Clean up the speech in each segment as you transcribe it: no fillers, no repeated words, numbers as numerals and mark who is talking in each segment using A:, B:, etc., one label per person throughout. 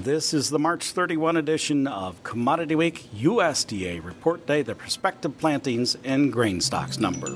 A: This is the March 31 edition of Commodity Week USDA Report Day, the prospective plantings and grain stocks number.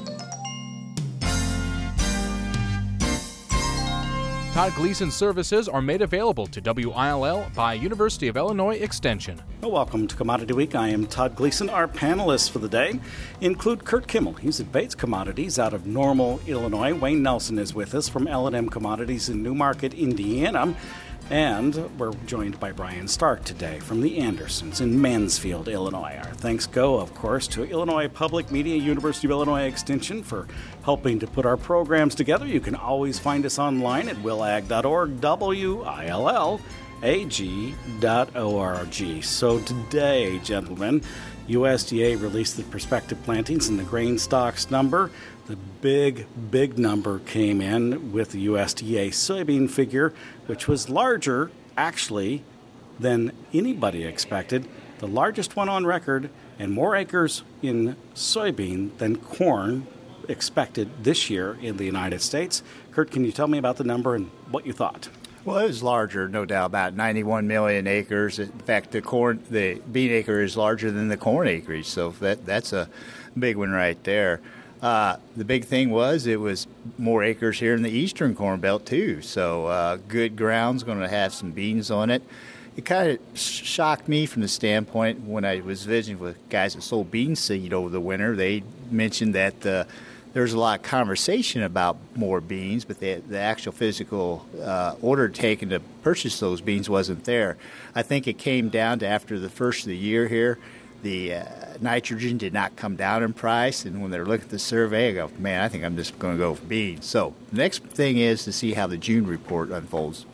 B: Todd Gleason services are made available to WILL by University of Illinois Extension.
A: Well, welcome to Commodity Week. I am Todd Gleason. Our panelists for the day include Kurt Kimmel. He's at Bates Commodities out of Normal, Illinois. Wayne Nelson is with us from L&M Commodities in Newmarket, Indiana. And we're joined by Brian Stark today from the Andersons in Mansfield, Illinois. Our thanks go, of course, to Illinois Public Media, University of Illinois Extension for helping to put our programs together. You can always find us online at willag.org, willag.org. So today, gentlemen, USDA released the prospective plantings and the grain stocks number. The big number came in with the USDA soybean figure, which was larger, actually, than anybody expected. The largest one on record, and more acres in soybean than corn expected this year in the United States. Kurt, can you tell me about the number and what you thought?
C: Well, it was larger, no doubt, about 91 million acres. In fact, the bean acre is larger than the corn acreage, so that's a big one right there. The big thing was it was more acres here in the eastern corn belt, too, so good ground's going to have some beans on it. It kind of shocked me from the standpoint when I was visiting with guys that sold bean seed over the winter. They mentioned that there's a lot of conversation about more beans, but the actual physical order taken to purchase those beans wasn't there. I think it came down to after the first of the year here, the nitrogen did not come down in price, and when they're looking at the survey, I go, man, I think I'm just going to go for beans. So the next thing is to see how the June report unfolds.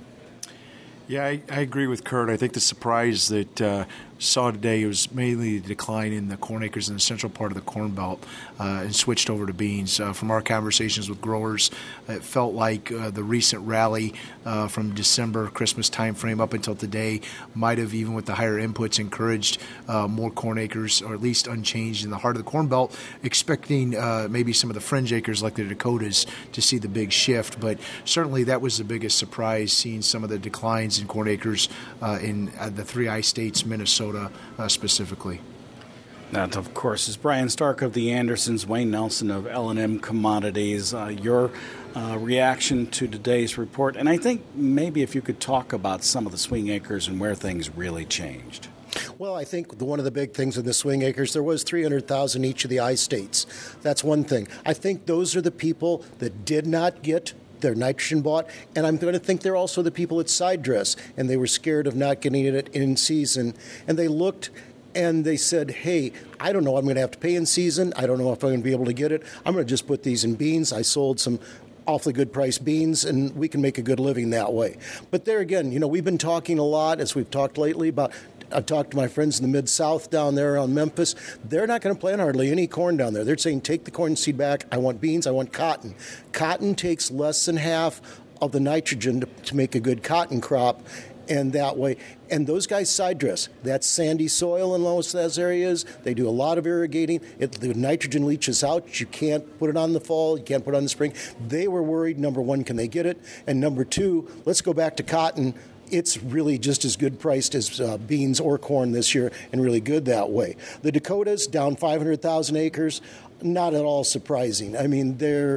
D: Yeah, I agree with Kurt. I think the surprise that saw today was mainly the decline in the corn acres in the central part of the Corn Belt and switched over to beans. From our conversations with growers, it felt like the recent rally from December, Christmas timeframe up until today might have, even with the higher inputs, encouraged more corn acres, or at least unchanged in the heart of the Corn Belt, expecting maybe some of the fringe acres like the Dakotas to see the big shift. But certainly that was the biggest surprise, seeing some of the declines in corn acres in the three I-states, Minnesota specifically.
A: That, of course, is Brian Stark of the Andersons, Wayne Nelson of L&M Commodities. Your reaction to today's report, and I think maybe if you could talk about some of the swing acres and where things really changed.
E: Well, I think one of the big things in the swing acres, there was 300,000 each of the I-states. That's one thing. I think those are the people that did not get their nitrogen bought, and I'm going to think they're also the people at side dress, and they were scared of not getting it in season, and they looked and they said, hey, I don't know, I'm going to have to pay in season, I don't know if I'm going to be able to get it, I'm going to just put these in beans. I sold some awfully good price beans, and we can make a good living that way. But there again, we've been talking a lot, as we've talked lately, about I talked to my friends in the Mid-South down there around Memphis. They're not going to plant hardly any corn down there. They're saying, take the corn seed back. I want beans. I want cotton. Cotton takes less than half of the nitrogen to make a good cotton crop, and that way. And those guys side dress. That's sandy soil in most of those areas. They do a lot of irrigating. The nitrogen leaches out. You can't put it on the fall. You can't put it on the spring. They were worried, number one, can they get it? And number two, let's go back to cotton. It's really just as good priced as beans or corn this year, and really good that way. The Dakotas, down 500,000 acres, not at all surprising. I mean, they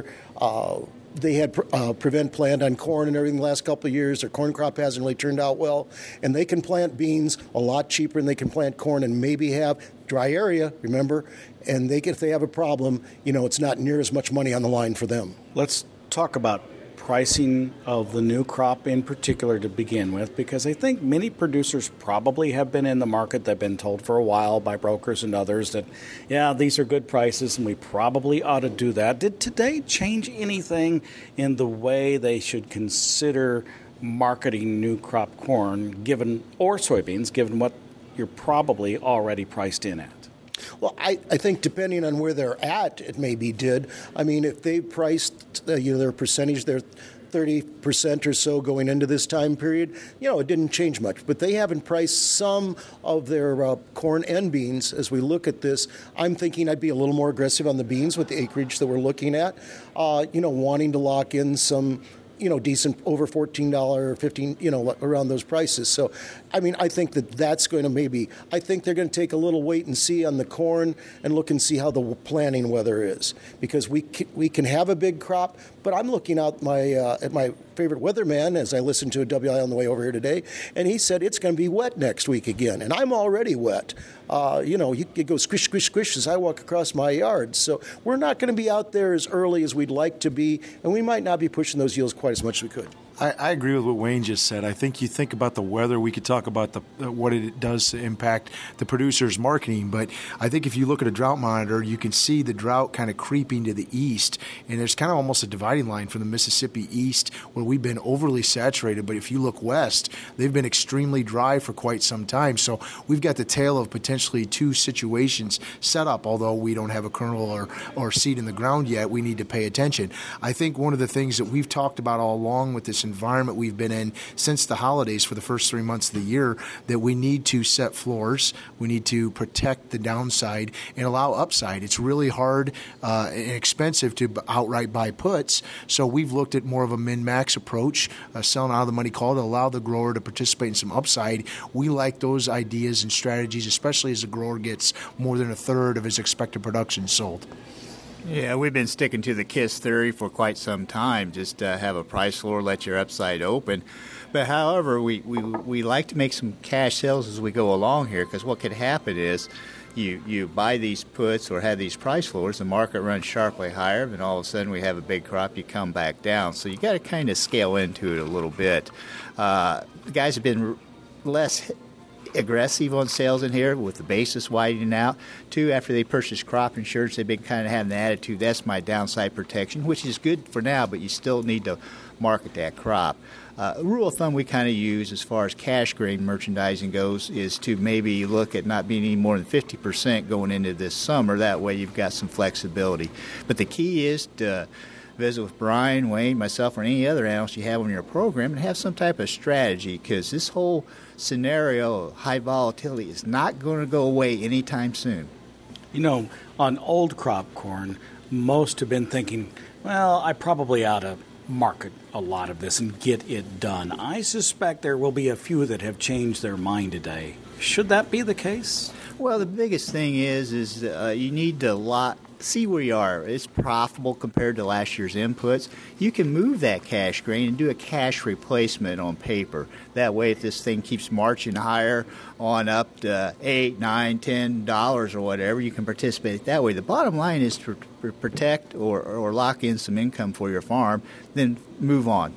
E: had prevent plant on corn and everything the last couple of years. Their corn crop hasn't really turned out well, and they can plant beans a lot cheaper than they can plant corn, and maybe have dry area, remember, and if they have a problem, it's not near as much money on the line for them.
A: Let's talk about pricing of the new crop in particular to begin with, because I think many producers probably have been in the market. They've been told for a while by brokers and others that, yeah, these are good prices and we probably ought to do that. Did today change anything in the way they should consider marketing new crop corn or soybeans, given what you're probably already priced in at?
E: Well, I think depending on where they're at, it maybe did. I mean, if they priced their percentage, their 30% or so going into this time period, it didn't change much. But they haven't priced some of their corn and beans. As we look at this, I'm thinking I'd be a little more aggressive on the beans with the acreage that we're looking at, wanting to lock in some decent over $14 or $15, around those prices. So, I mean, I think that's going to I think they're going to take a little wait and see on the corn and look and see how the planting weather is, because we can have a big crop. But I'm looking out at my favorite weatherman as I listened to a WI on the way over here today, and he said it's going to be wet next week again, and I'm already wet. You go squish, squish, squish as I walk across my yard. So we're not going to be out there as early as we'd like to be, and we might not be pushing those yields quite as much as we could.
D: I agree with what Wayne just said. I think you think about the weather. We could talk about what it does to impact the producer's marketing. But I think if you look at a drought monitor, you can see the drought kind of creeping to the east. And there's kind of almost a dividing line from the Mississippi east where we've been overly saturated. But if you look west, they've been extremely dry for quite some time. So we've got the tale of potentially two situations set up. Although we don't have a kernel or seed in the ground yet, we need to pay attention. I think one of the things that we've talked about all along with this environment we've been in since the holidays for the first 3 months of the year, that we need to set floors, we need to protect the downside and allow upside. It's really hard and expensive to outright buy puts, so we've looked at more of a min-max approach, selling out of the money call to allow the grower to participate in some upside. We like those ideas and strategies, especially as the grower gets more than a third of his expected production sold.
C: Yeah, we've been sticking to the KISS theory for quite some time, just have a price floor, let your upside open. But however, we like to make some cash sales as we go along here, because what could happen is you buy these puts or have these price floors, the market runs sharply higher, and all of a sudden we have a big crop, you come back down. So you got to kind of scale into it a little bit. The guys have been less aggressive on sales in here with the basis widening out. Two, after they purchased crop insurance, they've been kind of having the attitude, that's my downside protection, which is good for now, but you still need to market that crop. Rule of thumb we kind of use as far as cash grain merchandising goes is to maybe look at not being any more than 50% going into this summer. That way you've got some flexibility. But the key is to visit with Brian, Wayne, myself, or any other analyst you have on your program and have some type of strategy, because this whole scenario of high volatility is not going to go away anytime soon.
A: On old crop corn, most have been thinking, well, I probably ought to market a lot of this and get it done. I suspect there will be a few that have changed their mind today. Should that be the case?
C: Well, the biggest thing is you need to see where you are. It's profitable compared to last year's inputs. You can move that cash grain and do a cash replacement on paper. That way, if this thing keeps marching higher on up to $8, $9, $10 or whatever, you can participate that way. The bottom line is to protect or lock in some income for your farm, then move on.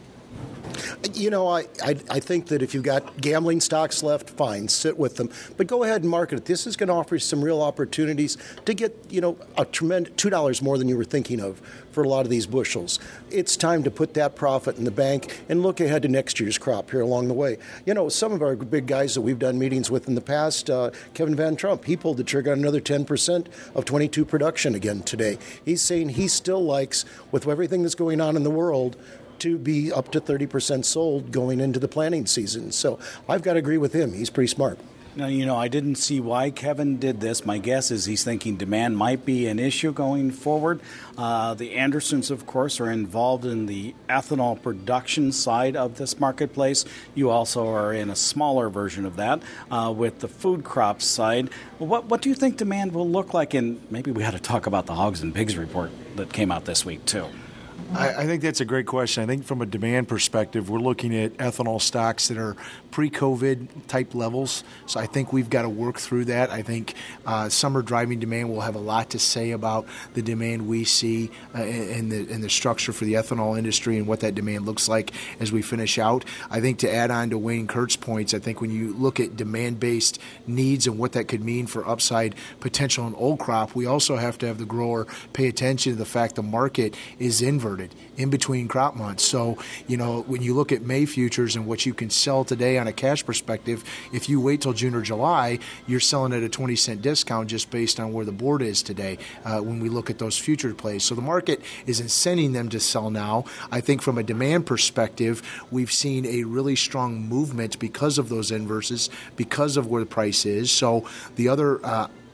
E: I think that if you've got gambling stocks left, fine, sit with them. But go ahead and market it. This is going to offer you some real opportunities to get, a tremendous $2 more than you were thinking of for a lot of these bushels. It's time to put that profit in the bank and look ahead to next year's crop here along the way. Some of our big guys that we've done meetings with in the past, Kevin Van Trump, he pulled the trigger on another 10% of 22 production again today. He's saying he still likes, with everything that's going on in the world, to be up to 30% sold going into the planting season. So I've got to agree with him. He's pretty smart.
A: Now, I didn't see why Kevin did this. My guess is he's thinking demand might be an issue going forward. The Andersons, of course, are involved in the ethanol production side of this marketplace. You also are in a smaller version of that with the food crops side. What do you think demand will look like? And maybe we had to talk about the hogs and pigs report that came out this week, too.
D: I think that's a great question. I think from a demand perspective, we're looking at ethanol stocks that are pre-COVID type levels. So I think we've got to work through that. I think summer driving demand will have a lot to say about the demand we see and the structure for the ethanol industry and what that demand looks like as we finish out. I think to add on to Wayne Kurt's points, I think when you look at demand-based needs and what that could mean for upside potential in old crop, we also have to have the grower pay attention to the fact the market is inverted in between crop months. So, when you look at May futures and what you can sell today on a cash perspective, if you wait till June or July, you're selling at a 20-cent discount just based on where the board is today when we look at those future plays. So the market is incenting them to sell now. I think from a demand perspective, we've seen a really strong movement because of those inverses, because of where the price is. So the other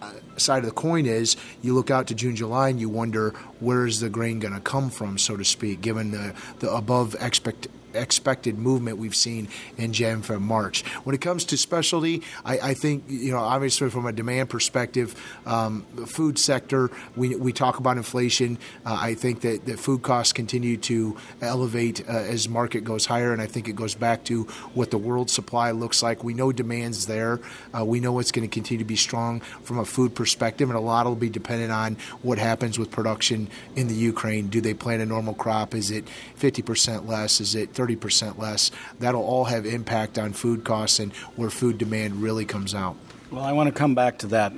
D: side of the coin is you look out to June, July, and you wonder where is the grain going to come from, so to speak, given the above expected movement we've seen in Jan, Feb, March. When it comes to specialty, I think, obviously from a demand perspective, the food sector, we talk about inflation. I think that food costs continue to elevate as market goes higher, and I think it goes back to what the world supply looks like. We know demand's there. We know it's going to continue to be strong from a food perspective, and a lot will be dependent on what happens with production in the Ukraine. Do they plant a normal crop? Is it 50% less? Is it 30% less? That'll all have impact on food costs and where food demand really comes out.
A: Well, I want to come back to that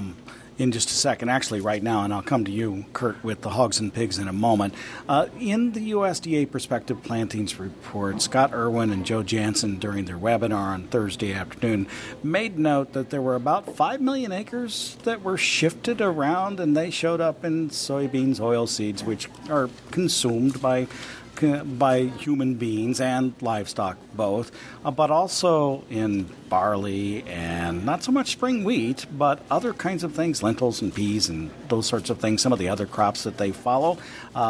A: in just a second, actually right now, and I'll come to you, Kurt, with the hogs and pigs in a moment. In the USDA Prospective Plantings Report, Scott Irwin and Joe Jansen, during their webinar on Thursday afternoon, made note that there were about 5 million acres that were shifted around, and they showed up in soybeans, oilseeds, which are consumed by human beings and livestock both, but also in barley and not so much spring wheat, but other kinds of things, lentils and peas and those sorts of things, some of the other crops that they follow.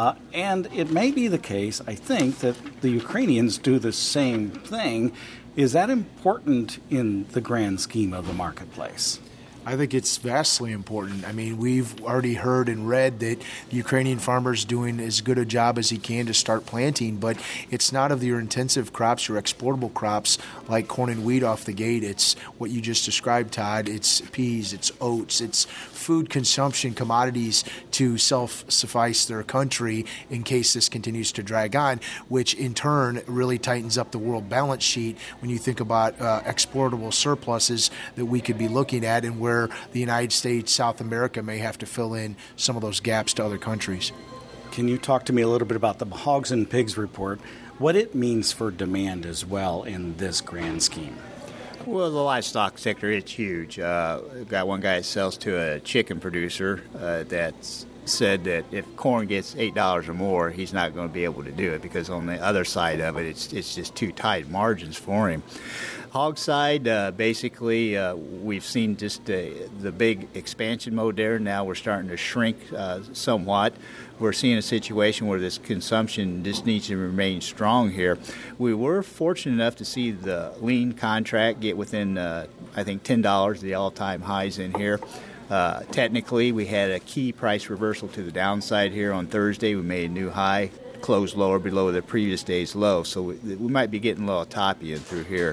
A: And it may be the case, I think, that the Ukrainians do the same thing. Is that important in the grand scheme of the marketplace?
D: I think it's vastly important. I mean, we've already heard and read that the Ukrainian farmer's doing as good a job as he can to start planting, but it's not of your intensive crops, your exportable crops like corn and wheat off the gate. It's what you just described, Todd. It's peas, it's oats, it's food consumption commodities to self-suffice their country in case this continues to drag on, which in turn really tightens up the world balance sheet when you think about exportable surpluses that we could be looking at and where the United States, South America may have to fill in some of those gaps to other countries.
A: Can you talk to me a little bit about the Hogs and Pigs report, what it means for demand as well in this grand scheme?
C: Well, the livestock sector, it's huge. We've got one guy that sells to a chicken producer that's said that if corn gets $8 or more, he's not going to be able to do it because on the other side of it, it's just too tight margins for him. Hog side, basically, we've seen just the big expansion mode there. Now we're starting to shrink somewhat. We're seeing a situation where this consumption just needs to remain strong here. We were fortunate enough to see the lean contract get within, I think, $10, the all-time highs in here. Technically, we had a key price reversal to the downside here on Thursday. We made a new high, closed lower below the previous day's low. So we might be getting a little toppy in through here.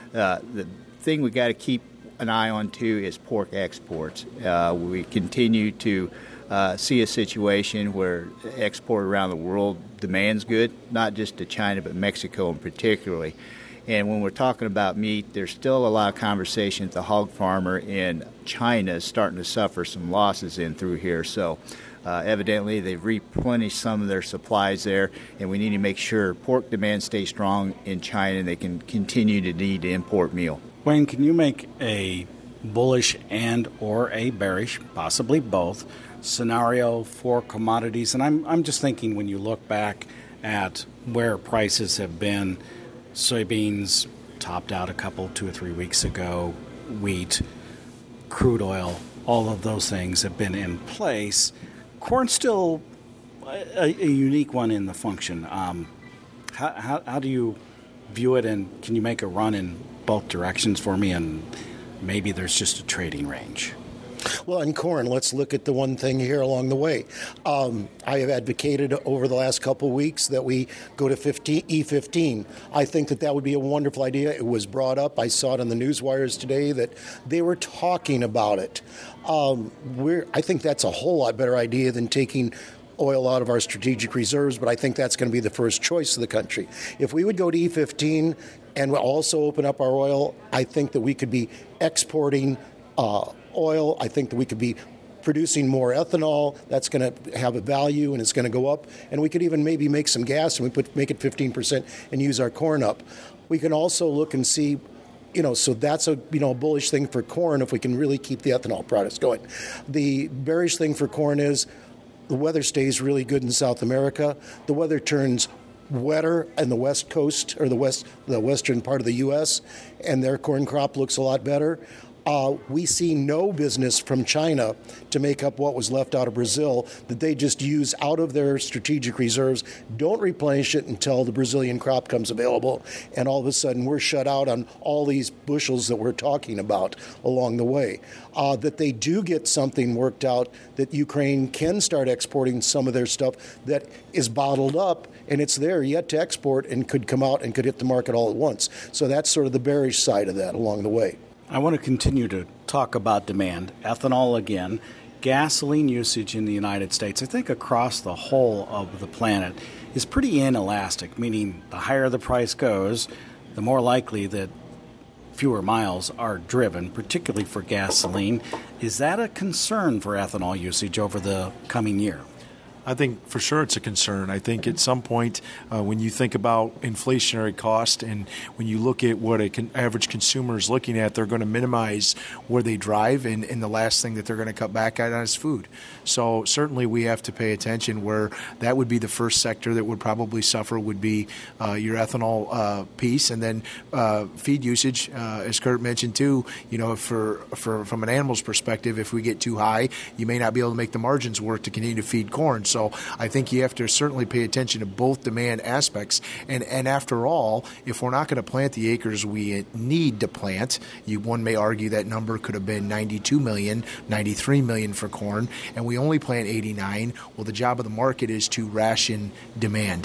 C: The thing we got to keep an eye on, too, is pork exports. We continue to see a situation where export around the world demand's good, not just to China, but Mexico in particularly. And when we're talking about meat, there's still a lot of conversation that the hog farmer in China is starting to suffer some losses in through here. So evidently they've replenished some of their supplies there, and we need to make sure pork demand stays strong in China and they can continue to need to import meal.
A: Wayne, can you make a bullish and or a bearish, possibly both, scenario for commodities? And I'm just thinking when you look back at where prices have been, soybeans topped out 2 or 3 weeks ago, wheat, crude oil, all of those things have been in place. Corn's still a unique one in the function. How do you view it, and can you make a run in both directions for me, and maybe there's just a trading range?
E: Well, in corn, let's look at the one thing here along the way. I have advocated over the last couple of weeks that we go to E15. I think that would be a wonderful idea. It was brought up. I saw it on the news wires today that they were talking about it. I think that's a whole lot better idea than taking oil out of our strategic reserves, but I think that's going to be the first choice of the country. If we would go to E15 and also open up our oil, I think that we could be exporting oil. I think that we could be producing more ethanol. That's going to have a value and it's going to go up. And we could even maybe make some gas and make it 15% and use our corn up. We can also look and see, so that's a bullish thing for corn if we can really keep the ethanol products going. The bearish thing for corn is the weather stays really good in South America. The weather turns wetter in the west coast or the western part of the U.S., and their corn crop looks a lot better. We see no business from China to make up what was left out of Brazil, that they just use out of their strategic reserves, don't replenish it until the Brazilian crop comes available, and all of a sudden we're shut out on all these bushels that we're talking about along the way. That they do get something worked out, that Ukraine can start exporting some of their stuff that is bottled up, and it's there yet to export and could come out and could hit the market all at once. So that's sort of the bearish side of that along the way.
A: I want to continue to talk about demand. Ethanol again. Gasoline usage in the United States, I think across the whole of the planet, is pretty inelastic, meaning the higher the price goes, the more likely that fewer miles are driven, particularly for gasoline. Is that a concern for ethanol usage over the coming year?
D: I think for sure it's a concern. I think at some point when you think about inflationary cost and when you look at what an average consumer is looking at, they're going to minimize where they drive, and the last thing that they're going to cut back on is food. So certainly we have to pay attention where that would be the first sector that would probably suffer would be your ethanol piece, and then feed usage, as Kurt mentioned too. From an animal's perspective, if we get too high, you may not be able to make the margins work to continue to feed corn. So I think you have to certainly pay attention to both demand aspects. And after all, if we're not going to plant the acres we need to plant, one may argue that number could have been 92 million, 93 million for corn, and we only plant 89. Well, the job of the market is to ration demand.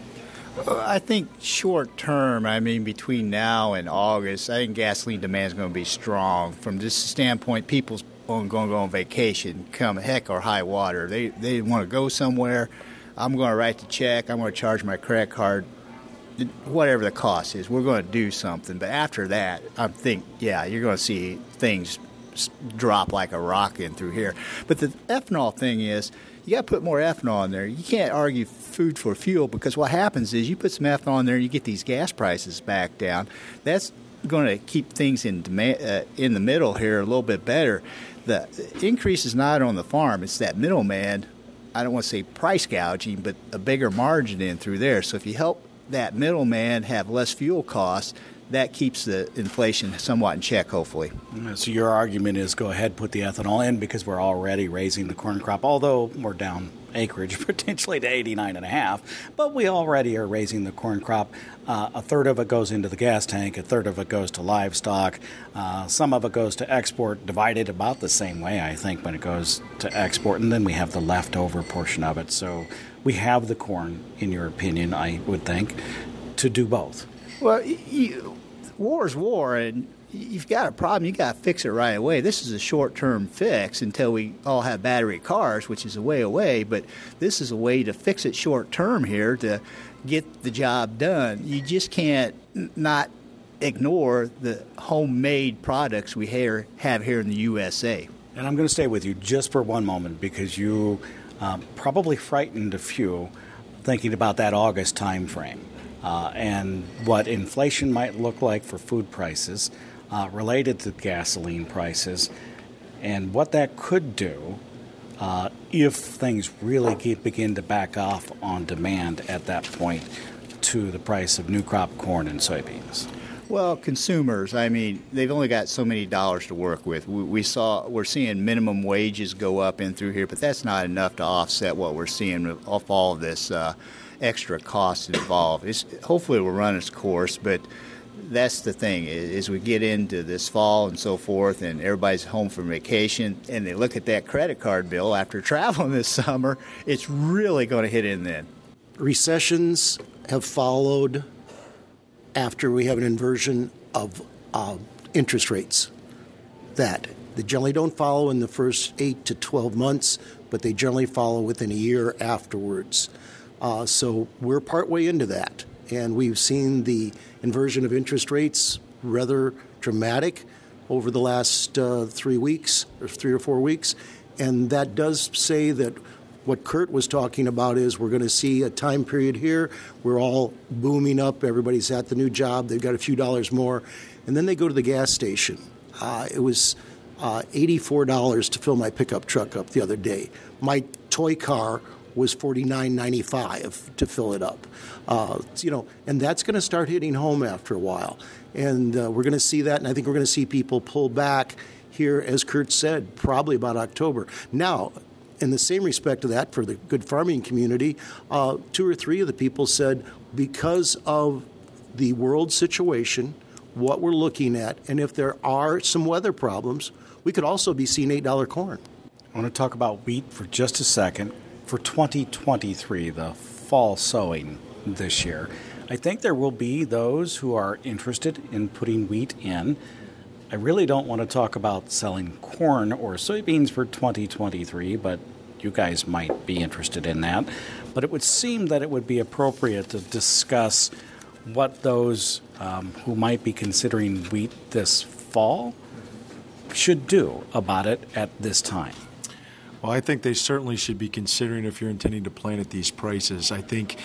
C: I think short term, between now and August, I think gasoline demand is going to be strong. From this standpoint, people's going to go on vacation, come heck or high water. They want to go somewhere. I'm going to write the check. I'm going to charge my credit card. Whatever the cost is, we're going to do something. But after that, I think, you're going to see things drop like a rocket through here. But the ethanol thing is, you got to put more ethanol in there. You can't argue food for fuel, because what happens is you put some ethanol in there and you get these gas prices back down. That's going to keep things in the middle here a little bit better. The increase is not on the farm. It's that middleman, I don't want to say price gouging, but a bigger margin in through there. So if you help that middleman have less fuel costs, that keeps the inflation somewhat in check, hopefully.
A: So your argument is go ahead, put the ethanol in, because we're already raising the corn crop, although we're down acreage potentially to 89.5, but we already are raising the corn crop. A third of it goes into the gas tank, a third of it goes to livestock, some of it goes to export, divided about the same way, I think, when it goes to export, and then we have the leftover portion of it. So we have the corn, in your opinion, I would think, to do both.
C: Well, war is war, and you've got a problem, you got to fix it right away. This is a short-term fix until we all have battery cars, which is a way away, but this is a way to fix it short-term here to get the job done. You just can't not ignore the homemade products we have here in the USA.
A: And I'm going to stay with you just for one moment, because you probably frightened a few thinking about that August time frame. And what inflation might look like for food prices related to gasoline prices, and what that could do if things really begin to back off on demand at that point to the price of new crop corn and soybeans.
C: Well, consumers, they've only got so many dollars to work with. We're seeing minimum wages go up in through here, but that's not enough to offset what we're seeing off all of this extra costs involved. Hopefully it will run its course, but that's the thing. As we get into this fall and so forth, and everybody's home from vacation, and they look at that credit card bill after traveling this summer, it's really going to hit in then.
E: Recessions have followed after we have an inversion of interest rates. They generally don't follow in the first 8 to 12 months, but they generally follow within a year afterwards. So we're partway into that, and we've seen the inversion of interest rates rather dramatic over the last 3 weeks or 3 or 4 weeks, and that does say that what Kurt was talking about is we're going to see a time period here. We're all booming up. Everybody's at the new job. They've got a few dollars more, and then they go to the gas station. It was $84 to fill my pickup truck up the other day. My toy car was $49.95 to fill it up. And that's going to start hitting home after a while. And we're going to see that, and I think we're going to see people pull back here, as Kurt said, probably about October. Now, in the same respect to that, for the good farming community, 2 or 3 of the people said because of the world situation, what we're looking at, and if there are some weather problems, we could also be seeing $8 corn.
A: I want to talk about wheat for just a second. For 2023, the fall sowing this year, I think there will be those who are interested in putting wheat in. I really don't want to talk about selling corn or soybeans for 2023, but you guys might be interested in that. But it would seem that it would be appropriate to discuss what those who might be considering wheat this fall should do about it at this time.
D: Well, I think they certainly should be considering if you're intending to plant at these prices. I think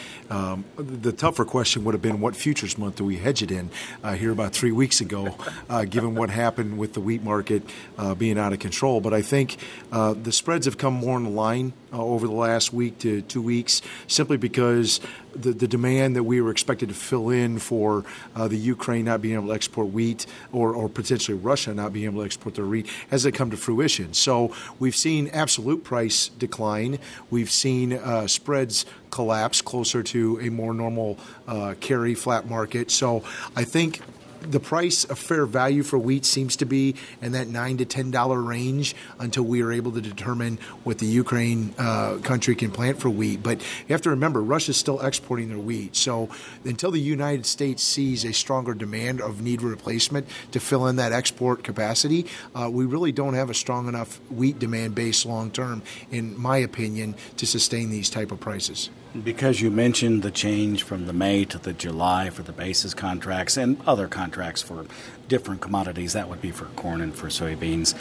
D: the tougher question would have been what futures month do we hedge it in here about 3 weeks ago, given what happened with the wheat market being out of control. But I think the spreads have come more in line over the last week to 2 weeks simply because the demand that we were expected to fill in for the Ukraine not being able to export wheat or potentially Russia not being able to export their wheat hasn't come to fruition. So we've seen absolute price decline. We've seen spreads collapse closer to a more normal carry flat market. So I think the price of fair value for wheat seems to be in that $9 to $10 range until we are able to determine what the Ukraine country can plant for wheat. But you have to remember, Russia's still exporting their wheat. So until the United States sees a stronger demand of need replacement to fill in that export capacity, we really don't have a strong enough wheat demand base long term, in my opinion, to sustain these type of prices.
A: Because you mentioned the change from the May to the July for the basis contracts and other contracts for different commodities, that would be for corn and for soybeans.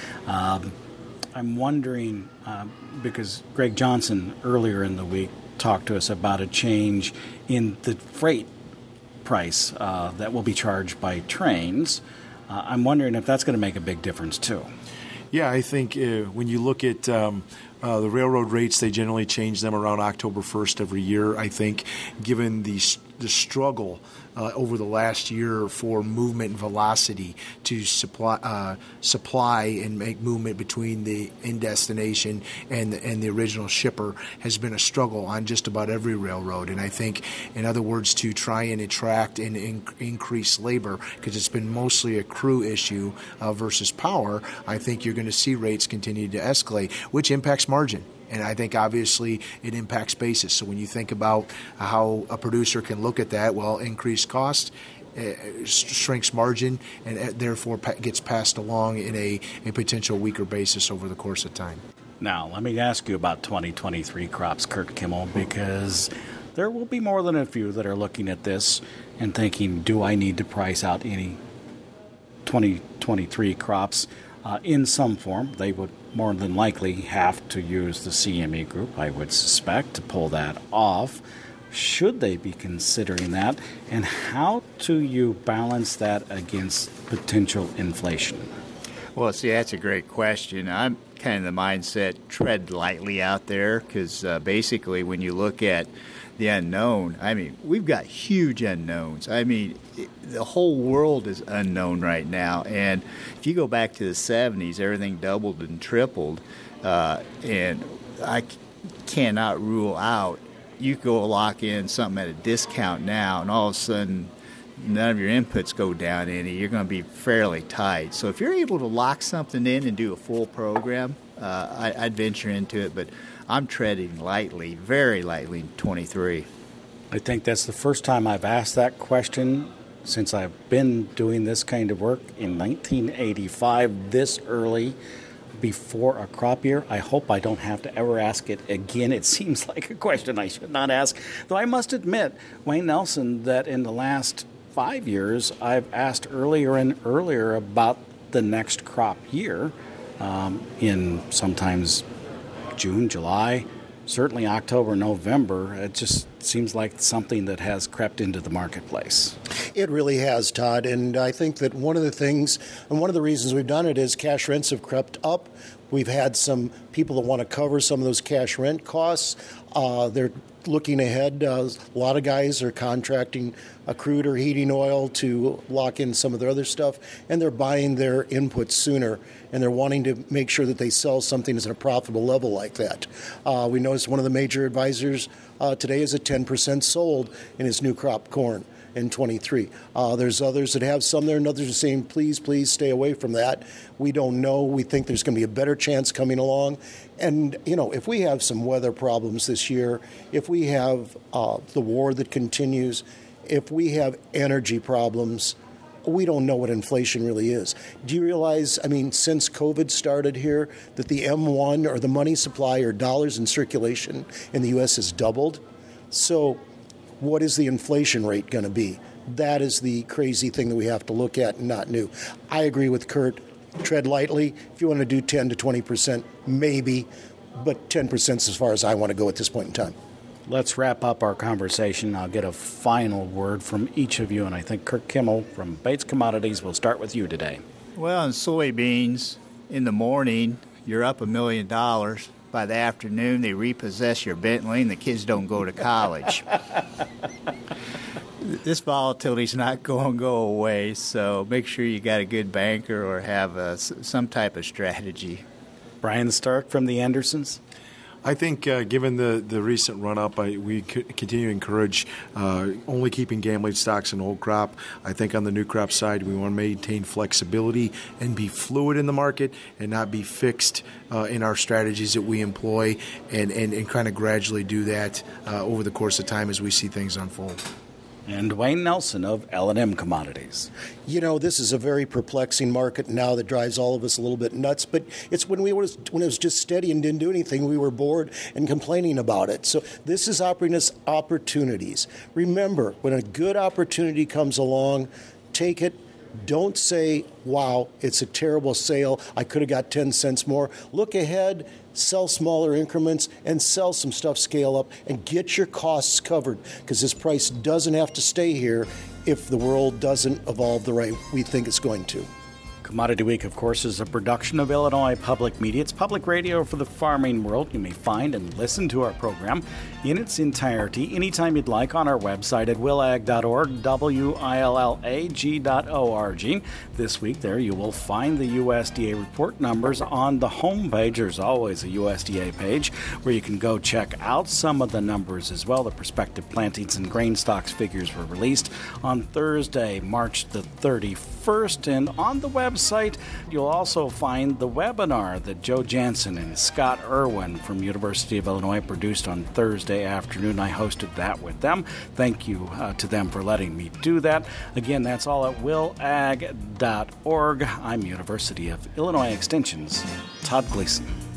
A: I'm wondering, because Greg Johnson earlier in the week talked to us about a change in the freight price that will be charged by trains. I'm wondering if that's going to make a big difference too.
D: Yeah, I think when you look at the railroad rates, they generally change them around October 1st every year. I think given the struggle over the last year for movement and velocity to supply and make movement between the end destination and the original shipper has been a struggle on just about every railroad. And I think, in other words, to try and attract and increase labor, because it's been mostly a crew issue versus power, I think you're going to see rates continue to escalate, which impacts margin. And I think, obviously, it impacts basis. So when you think about how a producer can look at that, well, increased cost shrinks margin and therefore gets passed along in a potential weaker basis over the course of time.
A: Now, let me ask you about 2023 crops, Kurt Kimmel, because there will be more than a few that are looking at this and thinking, do I need to price out any 2023 crops in some form? They would more than likely have to use the CME group, I would suspect, to pull that off. Should they be considering that? And how do you balance that against potential inflation?
C: Well, see, that's a great question. I'm kind of the mindset, tread lightly out there, because basically when you look at the unknown, I mean, we've got huge unknowns. I mean, the whole world is unknown right now. And if you go back to the 70s, everything doubled and tripled. And I cannot rule out, you go lock in something at a discount now, and all of a sudden none of your inputs go down any, you're going to be fairly tight. So if you're able to lock something in and do a full program, I'd venture into it. But I'm treading lightly, very lightly in 23.
A: I think that's the first time I've asked that question since I've been doing this kind of work in 1985, this early before a crop year. I hope I don't have to ever ask it again. It seems like a question I should not ask. Though I must admit, Wayne Nelson, that in the last 5 years, I've asked earlier and earlier about the next crop year in sometimes June, July, certainly October, November. It just seems like something that has crept into the marketplace.
E: It really has, Todd, and I think that one of the things, and one of the reasons we've done it is cash rents have crept up. We've had some people that want to cover some of those cash rent costs. They're looking ahead. A lot of guys are contracting crude or heating oil to lock in some of their other stuff, and they're buying their inputs sooner, and they're wanting to make sure that they sell something that's at a profitable level like that. We noticed one of the major advisors today is at 10% sold in his new crop corn in 23. There's others that have some there, and others are saying, please stay away from that. We don't know. We think there's going to be a better chance coming along. And, if we have some weather problems this year, if we have the war that continues, if we have energy problems, we don't know what inflation really is. Do you realize, since COVID started here, that the M1 or the money supply or dollars in circulation in the U.S. has doubled? So what is the inflation rate going to be? That is the crazy thing that we have to look at and not new. I agree with Kurt. Tread lightly. If you want to do 10 to 20%, maybe, but 10% is as far as I want to go at this point in time.
A: Let's wrap up our conversation. I'll get a final word from each of you, and I think Kurt Kimmel from Bates Commodities will start with you today.
C: Well, in soybeans, in the morning, you're up $1 million. By the afternoon, they repossess your Bentley, and the kids don't go to college. This volatility's not going to go away, so make sure you got a good banker or have some type of strategy.
A: Brian Stark from the Andersons.
D: I think given the recent run-up, we continue to encourage only keeping gambling stocks in old crop. I think on the new crop side, we want to maintain flexibility and be fluid in the market and not be fixed in our strategies that we employ and kind of gradually do that over the course of time as we see things unfold.
A: And Dwayne Nelson of L&M Commodities.
E: This is a very perplexing market now that drives all of us a little bit nuts, but it's when it was just steady and didn't do anything, we were bored and complaining about it. So this is offering us opportunities. Remember, when a good opportunity comes along, take it. Don't say, wow, it's a terrible sale. I could have got 10 cents more. Look ahead, sell smaller increments, and sell some stuff, scale up, and get your costs covered, because this price doesn't have to stay here if the world doesn't evolve the way we think it's going to.
A: Commodity Week, of course, is a production of Illinois Public Media. It's public radio for the farming world. You may find and listen to our program in its entirety anytime you'd like on our website at willag.org, willag.org. This week there you will find the USDA report numbers on the home page. There's always a USDA page where you can go check out some of the numbers as well. The prospective plantings and grain stocks figures were released on Thursday, March the 31st, and on the website you'll also find the webinar that Joe Jansen and Scott Irwin from University of Illinois produced on Thursday afternoon. I hosted that with them. Thank you to them for letting me do that. Again, that's all at willag.org. I'm University of Illinois Extension's Todd Gleason.